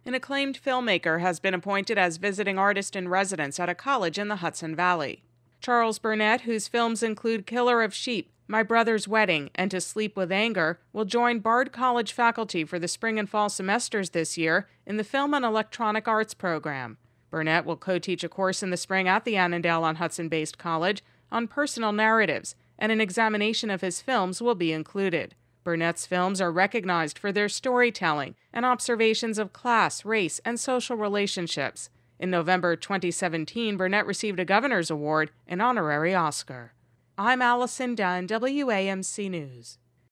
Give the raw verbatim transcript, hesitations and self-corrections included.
An acclaimed filmmaker has been appointed as visiting artist in residence at a college in the Hudson Valley. Charles Burnett, whose films include Killer of Sheep, My Brother's Wedding, and To Sleep with Anger, will join Bard College faculty for the spring and fall semesters this year in the Film and Electronic Arts program. Burnett will co-teach a course in the spring at the Annandale-on-Hudson-based college on personal narratives, and an examination of his films will be included. Burnett's films are recognized for their storytelling and observations of class, race, and social relationships. In November twenty seventeen, Burnett received a Governor's Award, an honorary Oscar. I'm Allison Dunn, W A M C News.